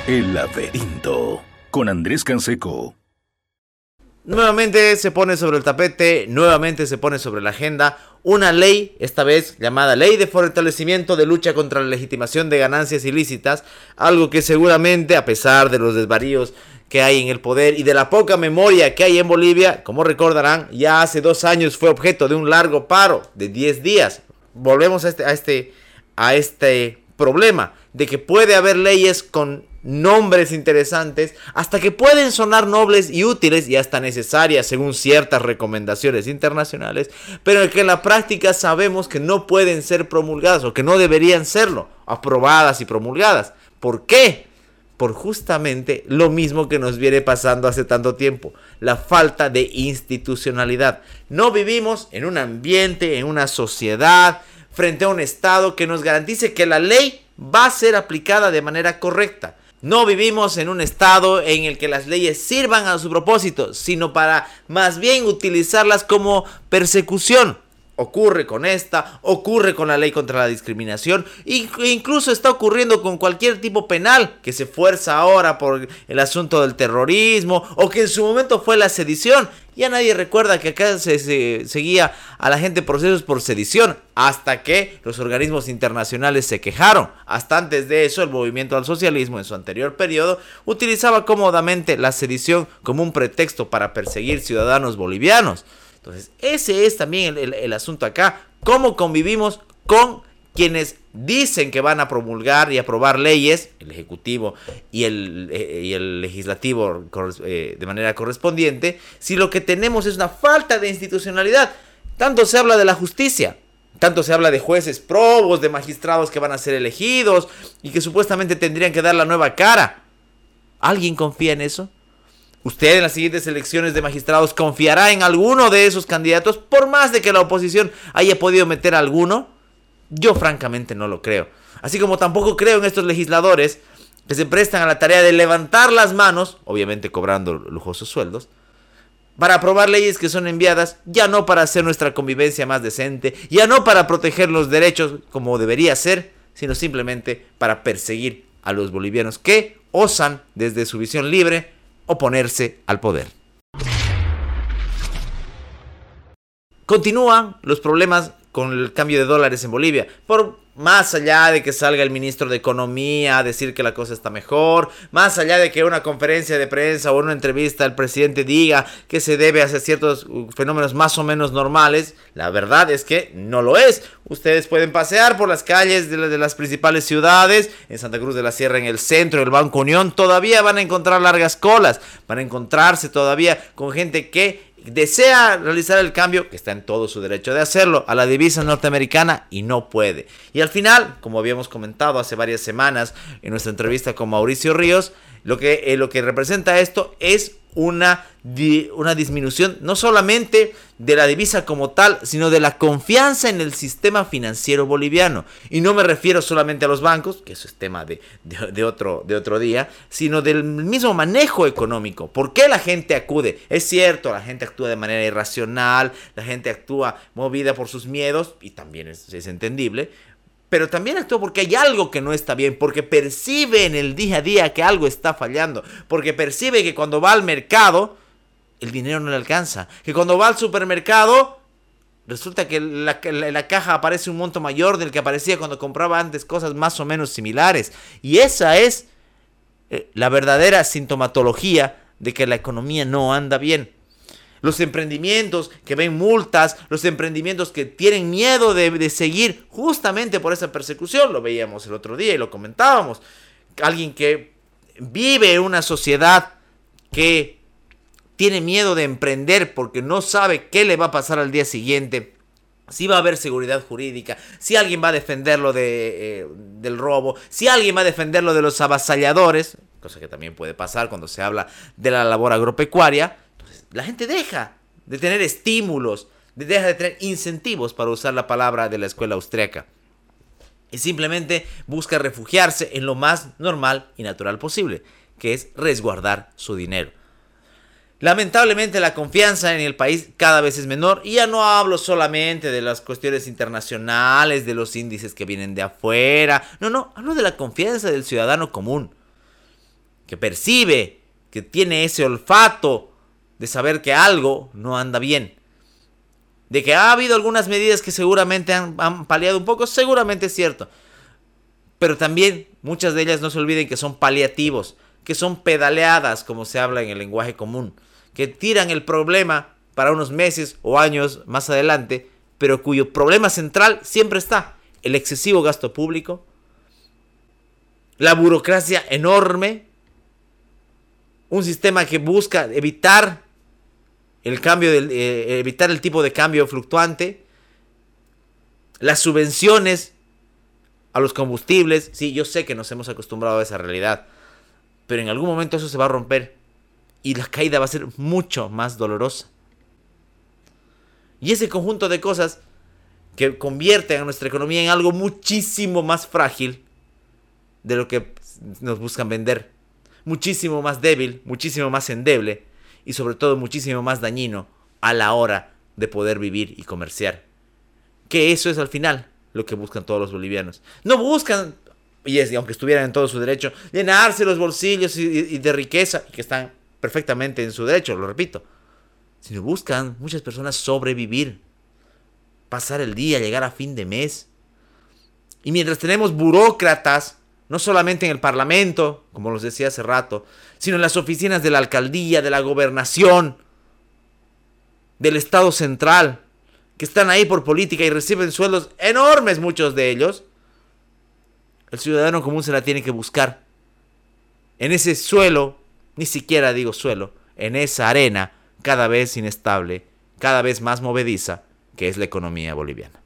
El laberinto con Andrés Canseco. Nuevamente se pone sobre el tapete, nuevamente se pone sobre la agenda una ley, esta vez llamada Ley de Fortalecimiento de Lucha contra la Legitimación de Ganancias Ilícitas, algo que seguramente, a pesar de los desvaríos que hay en el poder y de la poca memoria que hay en Bolivia, como recordarán, ya hace 2 años fue objeto de un largo paro de 10 días. Volvemos a este problema de que puede haber leyes con nombres interesantes, hasta que pueden sonar nobles y útiles y hasta necesarias según ciertas recomendaciones internacionales, pero que en la práctica sabemos que no pueden ser promulgadas o que no deberían serlo, aprobadas y promulgadas. ¿Por qué? Por justamente lo mismo que nos viene pasando hace tanto tiempo, la falta de institucionalidad. No vivimos en un ambiente, en una sociedad, frente a un Estado que nos garantice que la ley va a ser aplicada de manera correcta. No vivimos en un estado en el que las leyes sirvan a su propósito, sino para más bien utilizarlas como persecución. Ocurre con esta, ocurre con la ley contra la discriminación, e incluso está ocurriendo con cualquier tipo penal que se fuerza ahora por el asunto del terrorismo o que en su momento fue la sedición. Ya nadie recuerda que acá se seguía a la gente procesos por sedición hasta que los organismos internacionales se quejaron. Hasta antes de eso, el movimiento al socialismo en su anterior periodo utilizaba cómodamente la sedición como un pretexto para perseguir ciudadanos bolivianos. Entonces, ese es también el asunto acá. ¿Cómo convivimos con quienes dicen que van a promulgar y aprobar leyes, el Ejecutivo y el Legislativo de manera correspondiente, si lo que tenemos es una falta de institucionalidad? Tanto se habla de la justicia, tanto se habla de jueces probos, de magistrados que van a ser elegidos y que supuestamente tendrían que dar la nueva cara. ¿Alguien confía en eso? ¿Usted en las siguientes elecciones de magistrados confiará en alguno de esos candidatos por más de que la oposición haya podido meter a alguno? Yo francamente no lo creo. Así como tampoco creo en estos legisladores que se prestan a la tarea de levantar las manos, obviamente cobrando lujosos sueldos, para aprobar leyes que son enviadas ya no para hacer nuestra convivencia más decente, ya no para proteger los derechos como debería ser, sino simplemente para perseguir a los bolivianos que osan desde su visión libre oponerse al poder. Continúan los problemas con el cambio de dólares en Bolivia. Por más allá de que salga el ministro de Economía a decir que la cosa está mejor, más allá de que una conferencia de prensa o una entrevista el presidente diga que se debe hacer ciertos fenómenos más o menos normales, la verdad es que no lo es. Ustedes pueden pasear por las calles de las principales ciudades, en Santa Cruz de la Sierra, en el centro, el Banco Unión, todavía van a encontrar largas colas, van a encontrarse todavía con gente que desea realizar el cambio, que está en todo su derecho de hacerlo, a la divisa norteamericana y no puede. Y al final, como habíamos comentado hace varias semanas en nuestra entrevista con Mauricio Ríos, lo que representa esto es una disminución no solamente de la divisa como tal, sino de la confianza en el sistema financiero boliviano. Y no me refiero solamente a los bancos, que eso es tema de otro día, sino del mismo manejo económico. ¿Por qué la gente acude? Es cierto, la gente actúa de manera irracional, la gente actúa movida por sus miedos, y también es entendible, pero también actúa porque hay algo que no está bien, porque percibe en el día a día que algo está fallando, porque percibe que cuando va al mercado el dinero no le alcanza, que cuando va al supermercado resulta que en la caja aparece un monto mayor del que aparecía cuando compraba antes cosas más o menos similares. Y esa es la verdadera sintomatología de que la economía no anda bien. Los emprendimientos que ven multas, los emprendimientos que tienen miedo de seguir justamente por esa persecución, lo veíamos el otro día y lo comentábamos. Alguien que vive en una sociedad que tiene miedo de emprender porque no sabe qué le va a pasar al día siguiente, si va a haber seguridad jurídica, si alguien va a defenderlo del robo, si alguien va a defenderlo de los avasalladores, cosa que también puede pasar cuando se habla de la labor agropecuaria. La gente deja de tener estímulos, deja de tener incentivos, para usar la palabra de la escuela austriaca, y simplemente busca refugiarse en lo más normal y natural posible, que es resguardar su dinero. Lamentablemente la confianza en el país cada vez es menor, y ya no hablo solamente de las cuestiones internacionales, de los índices que vienen de afuera, no, hablo de la confianza del ciudadano común. que percibe, que tiene ese olfato de saber que algo no anda bien. De que ha habido algunas medidas que seguramente han paliado un poco, seguramente es cierto. Pero también muchas de ellas no se olviden que son paliativos, que son pedaleadas, como se habla en el lenguaje común, que tiran el problema para unos meses o años más adelante, pero cuyo problema central siempre está: el excesivo gasto público, la burocracia enorme, un sistema que busca evitar evitar el tipo de cambio fluctuante, las subvenciones a los combustibles. Sí, yo sé que nos hemos acostumbrado a esa realidad, pero en algún momento eso se va a romper y la caída va a ser mucho más dolorosa. Y ese conjunto de cosas que convierten a nuestra economía en algo muchísimo más frágil de lo que nos buscan vender, muchísimo más débil, muchísimo más endeble y sobre todo muchísimo más dañino a la hora de poder vivir y comerciar. Que eso es al final lo que buscan todos los bolivianos. No buscan, y aunque estuvieran en todo su derecho, llenarse los bolsillos y de riqueza, y que están perfectamente en su derecho, lo repito, sino buscan muchas personas sobrevivir, pasar el día, llegar a fin de mes. Y mientras tenemos burócratas, no solamente en el Parlamento, como los decía hace rato, sino en las oficinas de la alcaldía, de la gobernación, del Estado central, que están ahí por política y reciben sueldos enormes, muchos de ellos, el ciudadano común se la tiene que buscar en ese suelo, ni siquiera digo suelo, en esa arena cada vez inestable, cada vez más movediza, que es la economía boliviana.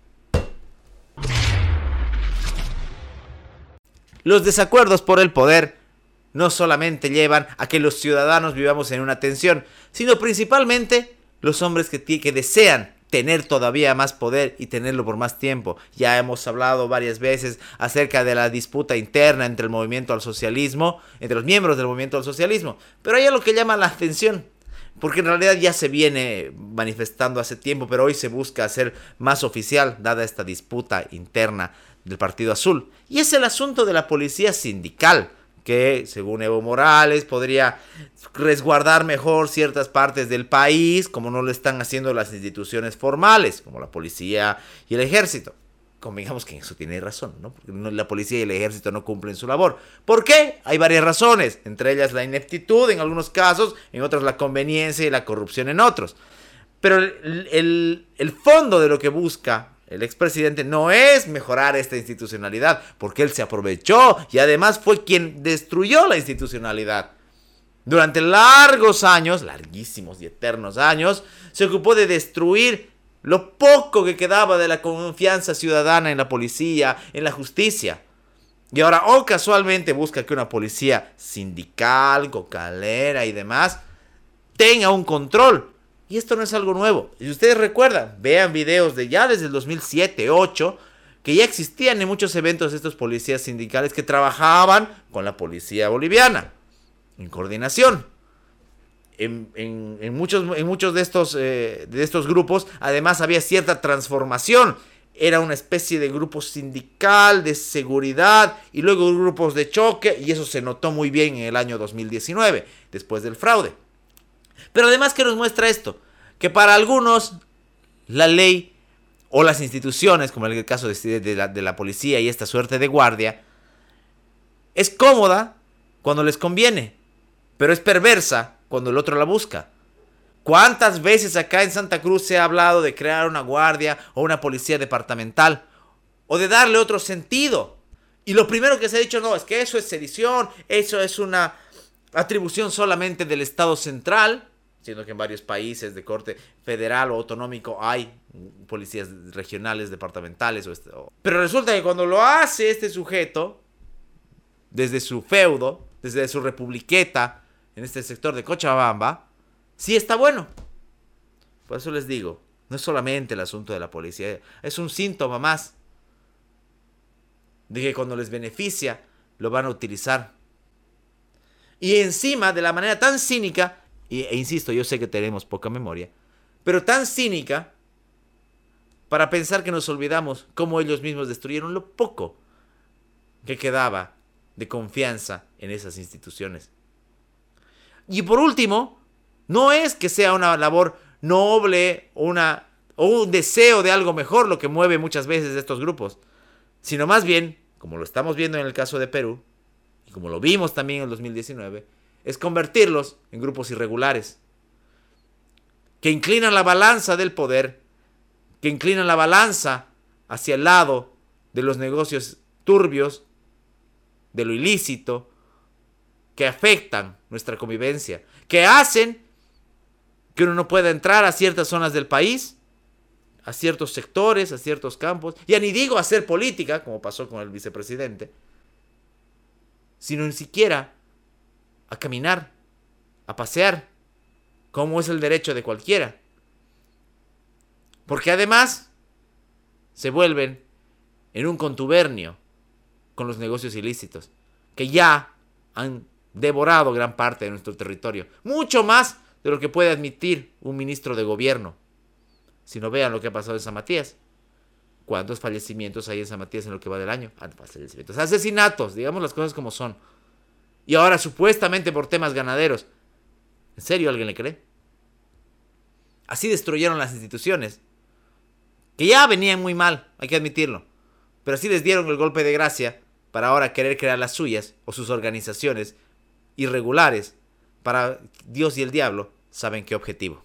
Los desacuerdos por el poder no solamente llevan a que los ciudadanos vivamos en una tensión, sino principalmente los hombres que desean tener todavía más poder y tenerlo por más tiempo. Ya hemos hablado varias veces acerca de la disputa interna entre el movimiento al socialismo, entre los miembros del movimiento al socialismo, pero hay algo que llama la atención, porque en realidad ya se viene manifestando hace tiempo, pero hoy se busca hacer más oficial, dada esta disputa interna del Partido Azul. Y es el asunto de la policía sindical, que según Evo Morales podría resguardar mejor ciertas partes del país, como no lo están haciendo las instituciones formales, como la policía y el ejército. Convengamos que en eso tiene razón, ¿no? Porque la policía y el ejército no cumplen su labor. ¿Por qué? Hay varias razones, entre ellas la ineptitud en algunos casos, en otros la conveniencia y la corrupción en otros. Pero el fondo de lo que busca el expresidente no es mejorar esta institucionalidad, porque él se aprovechó y además fue quien destruyó la institucionalidad. Durante largos años, larguísimos y eternos años, se ocupó de destruir lo poco que quedaba de la confianza ciudadana en la policía, en la justicia. Y ahora, casualmente, busca que una policía sindical, cocalera y demás tenga un control. Y esto no es algo nuevo. Si ustedes recuerdan, vean videos de ya desde el 2007, 2008, que ya existían en muchos eventos estos policías sindicales que trabajaban con la policía boliviana, en coordinación. En muchos de estos grupos, además había cierta transformación. Era una especie de grupo sindical, de seguridad, y luego grupos de choque, y eso se notó muy bien en el año 2019, después del fraude. Pero además, ¿qué nos muestra esto? Que para algunos la ley o las instituciones, como en el caso de la policía y esta suerte de guardia, es cómoda cuando les conviene, pero es perversa cuando el otro la busca. ¿Cuántas veces acá en Santa Cruz se ha hablado de crear una guardia o una policía departamental? O de darle otro sentido. Y lo primero que se ha dicho, no, es que eso es sedición, eso es una atribución solamente del Estado central, siendo que en varios países de corte federal o autonómico hay policías regionales, departamentales. Pero resulta que cuando lo hace este sujeto, desde su feudo, desde su republiqueta, en este sector de Cochabamba, sí está bueno. Por eso les digo, no es solamente el asunto de la policía, es un síntoma más de que cuando les beneficia, lo van a utilizar. Y encima, de la manera tan cínica, e insisto, yo sé que tenemos poca memoria, pero tan cínica, para pensar que nos olvidamos cómo ellos mismos destruyeron lo poco que quedaba de confianza en esas instituciones. Y por último, no es que sea una labor noble o un deseo de algo mejor lo que mueve muchas veces estos grupos, sino más bien, como lo estamos viendo en el caso de Perú, y como lo vimos también en el 2019, es convertirlos en grupos irregulares, que inclinan la balanza del poder, que inclinan la balanza hacia el lado de los negocios turbios, de lo ilícito, que afectan nuestra convivencia, que hacen que uno no pueda entrar a ciertas zonas del país, a ciertos sectores, a ciertos campos, ya ni digo hacer política, como pasó con el vicepresidente, sino ni siquiera a caminar, a pasear, como es el derecho de cualquiera. Porque además se vuelven en un contubernio con los negocios ilícitos, que ya han devorado gran parte de nuestro territorio, mucho más de lo que puede admitir un ministro de gobierno. Si no, vean lo que ha pasado en San Matías. ¿Cuántos fallecimientos hay en San Matías en lo que va del año? Fallecimientos, asesinatos, digamos las cosas como son. Y ahora supuestamente por temas ganaderos. ¿En serio alguien le cree? Así destruyeron las instituciones, que ya venían muy mal, hay que admitirlo. Pero así les dieron el golpe de gracia para ahora querer crear las suyas o sus organizaciones irregulares para Dios y el diablo saben qué objetivo.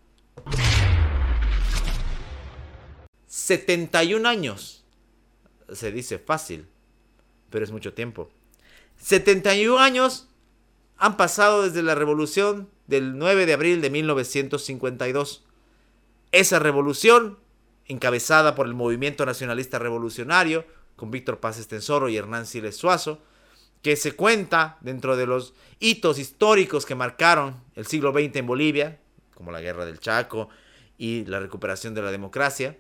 71 años. Se dice fácil, pero es mucho tiempo. 71 años han pasado desde la revolución del 9 de abril de 1952. Esa revolución, encabezada por el Movimiento Nacionalista Revolucionario, con Víctor Paz Estenssoro y Hernán Siles Suazo, que se cuenta dentro de los hitos históricos que marcaron el siglo XX en Bolivia, como la Guerra del Chaco y la recuperación de la democracia.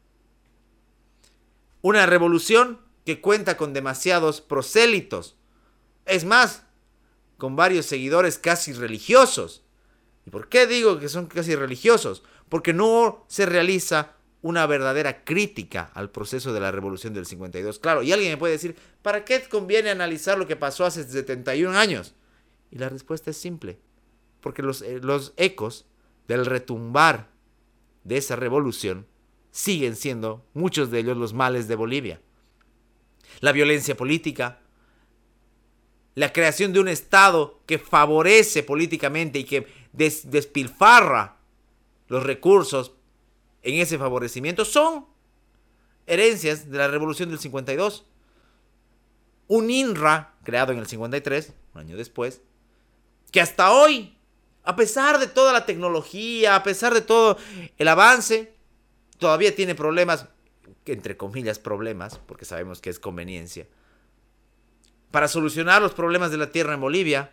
Una revolución que cuenta con demasiados prosélitos. Es más, con varios seguidores casi religiosos. ¿Y por qué digo que son casi religiosos? Porque no se realiza una verdadera crítica al proceso de la revolución del 52. Claro, y alguien me puede decir, ¿para qué conviene analizar lo que pasó hace 71 años? Y la respuesta es simple. Porque los ecos del retumbar de esa revolución siguen siendo, muchos de ellos, los males de Bolivia. La violencia política, la creación de un Estado que favorece políticamente y que despilfarra los recursos en ese favorecimiento, son herencias de la revolución del 52. Un INRA, creado en el 53, un año después, que hasta hoy, a pesar de toda la tecnología, a pesar de todo el avance, todavía tiene problemas, entre comillas problemas, porque sabemos que es conveniencia, para solucionar los problemas de la tierra en Bolivia.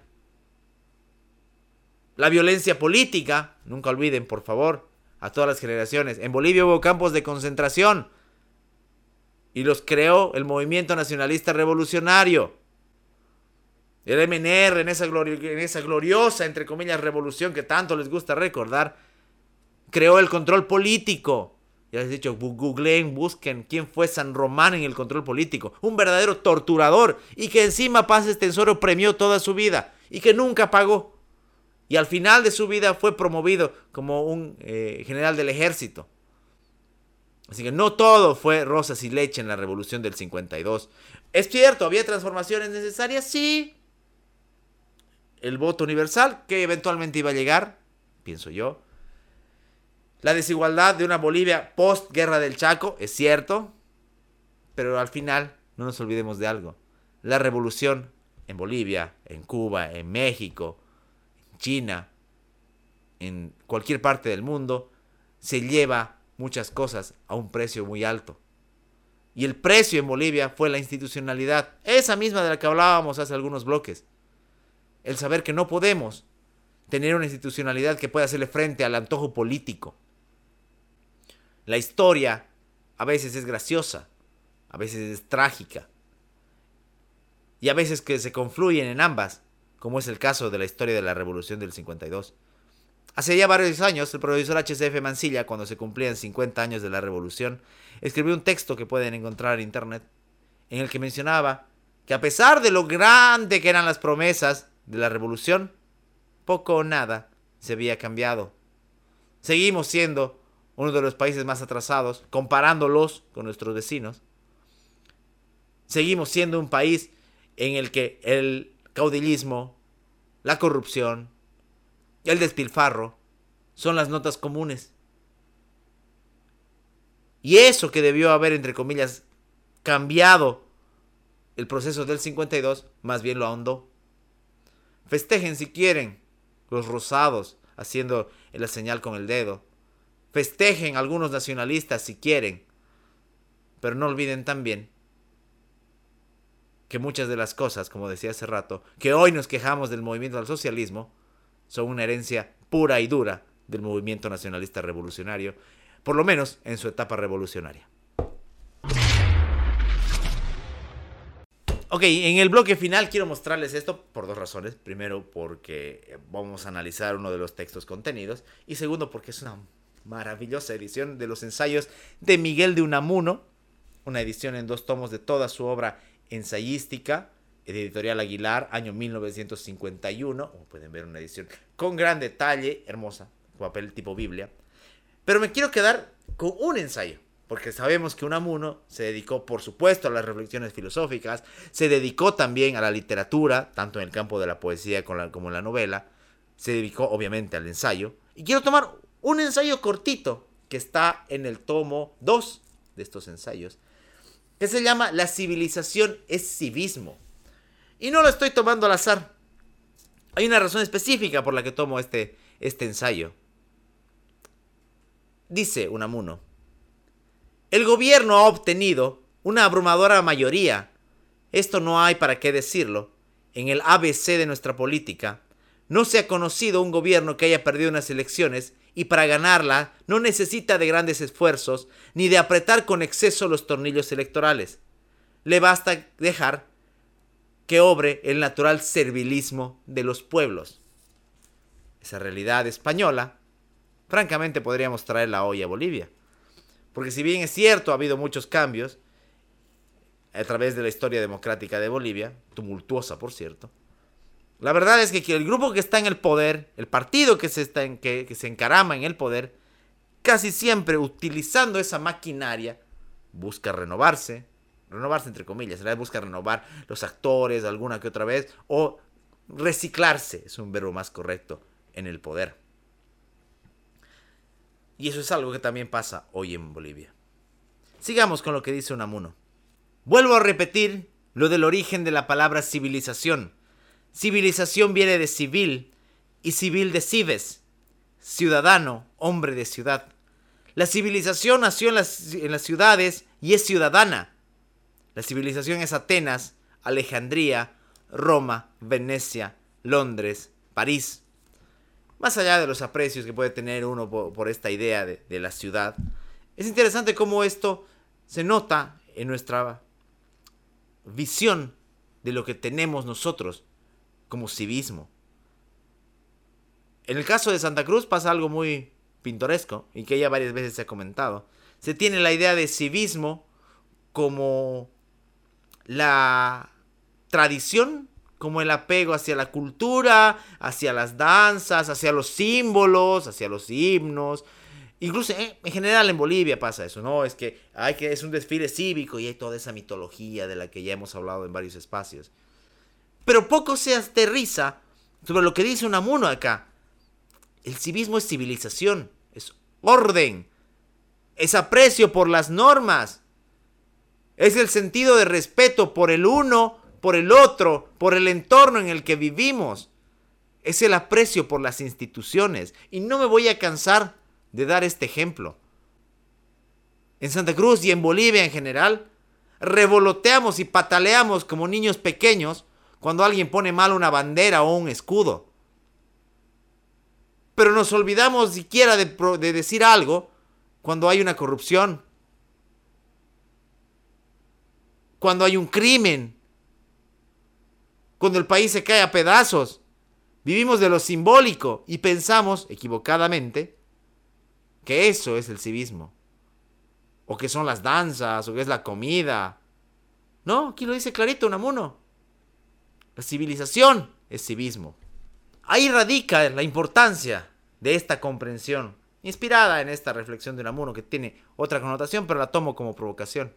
La violencia política, nunca olviden, por favor, a todas las generaciones. En Bolivia hubo campos de concentración y los creó el Movimiento Nacionalista Revolucionario. El MNR, en esa gloriosa, entre comillas, revolución que tanto les gusta recordar, creó el control político. Ya les he dicho, googleen, busquen quién fue San Román en el control político. Un verdadero torturador, y que encima Paz Estenssoro premió toda su vida y que nunca pagó. Y al final de su vida fue promovido como un general del ejército. Así que no todo fue rosas y leche en la revolución del 52. Es cierto, ¿había transformaciones necesarias? Sí. El voto universal, que eventualmente iba a llegar, pienso yo. La desigualdad de una Bolivia post-guerra del Chaco, es cierto. Pero al final, no nos olvidemos de algo. La revolución en Bolivia, en Cuba, en México, en China, en cualquier parte del mundo, se lleva muchas cosas a un precio muy alto. Y el precio en Bolivia fue la institucionalidad, esa misma de la que hablábamos hace algunos bloques. El saber que no podemos tener una institucionalidad que pueda hacerle frente al antojo político. La historia a veces es graciosa, a veces es trágica, y a veces que se confluyen en ambas, como es el caso de la historia de la Revolución del 52. Hace ya varios años, el profesor H.C.F. Mansilla, cuando se cumplían 50 años de la Revolución, escribió un texto que pueden encontrar en internet, en el que mencionaba que a pesar de lo grande que eran las promesas de la Revolución, poco o nada se había cambiado. Seguimos siendo uno de los países más atrasados, comparándolos con nuestros vecinos. Seguimos siendo un país en el que el caudillismo, la corrupción, el despilfarro son las notas comunes. Y eso que debió haber, entre comillas, cambiado el proceso del 52, más bien lo ahondó. Festejen si quieren los rosados haciendo la señal con el dedo. Festejen algunos nacionalistas si quieren. Pero no olviden también que muchas de las cosas, como decía hace rato, que hoy nos quejamos del movimiento al socialismo, son una herencia pura y dura del movimiento nacionalista revolucionario, por lo menos en su etapa revolucionaria. Ok, en el bloque final quiero mostrarles esto por dos razones. Primero, porque vamos a analizar uno de los textos contenidos. Y segundo, porque es una maravillosa edición de los ensayos de Miguel de Unamuno. Una edición en 2 tomos de toda su obra ensayística, de Editorial Aguilar, año 1951. Como pueden ver, una edición con gran detalle, hermosa, papel tipo Biblia. Pero me quiero quedar con un ensayo, porque sabemos que Unamuno se dedicó, por supuesto, a las reflexiones filosóficas, se dedicó también a la literatura, tanto en el campo de la poesía como en la novela, se dedicó obviamente al ensayo, y quiero tomar un ensayo cortito, que está en el tomo 2 de estos ensayos, que se llama La civilización es civismo. Y no lo estoy tomando al azar. Hay una razón específica por la que tomo este ensayo. Dice Unamuno: el gobierno ha obtenido una abrumadora mayoría. Esto no hay para qué decirlo. En el ABC de nuestra política, no se ha conocido un gobierno que haya perdido unas elecciones y para ganarla no necesita de grandes esfuerzos ni de apretar con exceso los tornillos electorales. Le basta dejar que obre el natural servilismo de los pueblos. Esa realidad española, francamente, podríamos traerla hoy a Bolivia. Porque si bien es cierto, ha habido muchos cambios a través de la historia democrática de Bolivia, tumultuosa por cierto, la verdad es que el grupo que está en el poder, el partido que se encarama en el poder, casi siempre utilizando esa maquinaria, busca renovarse entre comillas, busca renovar los actores alguna que otra vez, o reciclarse, es un verbo más correcto, en el poder. Y eso es algo que también pasa hoy en Bolivia. Sigamos con lo que dice Unamuno. Vuelvo a repetir lo del origen de la palabra civilización. Civilización viene de civil y civil de cives, ciudadano, hombre de ciudad. La civilización nació en las ciudades y es ciudadana. La civilización es Atenas, Alejandría, Roma, Venecia, Londres, París. Más allá de los aprecios que puede tener uno por esta idea de la ciudad, es interesante cómo esto se nota en nuestra visión de lo que tenemos nosotros como civismo. En el caso de Santa Cruz pasa algo muy pintoresco y que ya varias veces se ha comentado. Se tiene la idea de civismo como la tradición, como el apego hacia la cultura, hacia las danzas, hacia los símbolos, hacia los himnos. Incluso en general en Bolivia pasa eso, ¿no? Es que es un desfile cívico y hay toda esa mitología de la que ya hemos hablado en varios espacios. Pero poco se aterriza sobre lo que dice Unamuno acá. El civismo es civilización, es orden, es aprecio por las normas, es el sentido de respeto por el uno, por el otro, por el entorno en el que vivimos. Es el aprecio por las instituciones. Y no me voy a cansar de dar este ejemplo. En Santa Cruz y en Bolivia en general, revoloteamos y pataleamos como niños pequeños cuando alguien pone mal una bandera o un escudo. Pero nos olvidamos siquiera de decir algo cuando hay una corrupción, cuando hay un crimen, cuando el país se cae a pedazos. Vivimos de lo simbólico y pensamos, equivocadamente, que eso es el civismo. O que son las danzas, o que es la comida. No, aquí lo dice clarito Unamuno. La civilización es civismo. Ahí radica la importancia de esta comprensión, inspirada en esta reflexión de Unamuno, que tiene otra connotación, pero la tomo como provocación.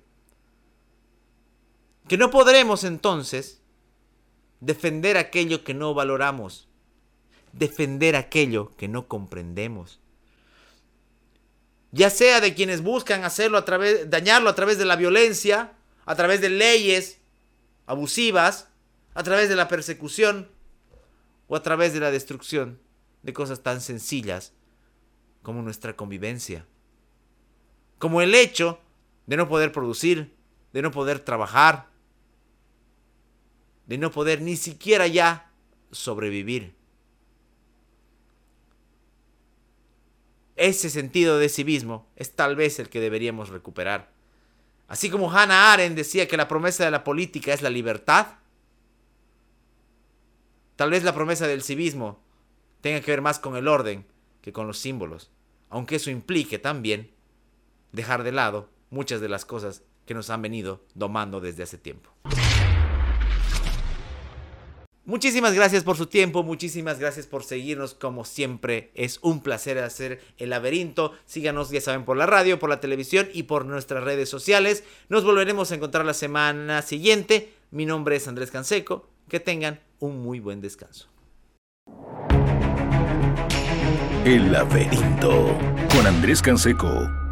Que no podremos entonces defender aquello que no valoramos, defender aquello que no comprendemos. Ya sea de quienes buscan hacerlo dañarlo a través de la violencia, a través de leyes abusivas, a través de la persecución o a través de la destrucción de cosas tan sencillas como nuestra convivencia. Como el hecho de no poder producir, de no poder trabajar, de no poder ni siquiera ya sobrevivir. Ese sentido de civismo es tal vez el que deberíamos recuperar. Así como Hannah Arendt decía que la promesa de la política es la libertad, tal vez la promesa del civismo tenga que ver más con el orden que con los símbolos, aunque eso implique también dejar de lado muchas de las cosas que nos han venido domando desde hace tiempo. Muchísimas gracias por su tiempo, muchísimas gracias por seguirnos como siempre. Es un placer hacer El Laberinto. Síganos, ya saben, por la radio, por la televisión y por nuestras redes sociales. Nos volveremos a encontrar la semana siguiente. Mi nombre es Andrés Canseco. Que tengan un muy buen descanso. El Laberinto con Andrés Canseco.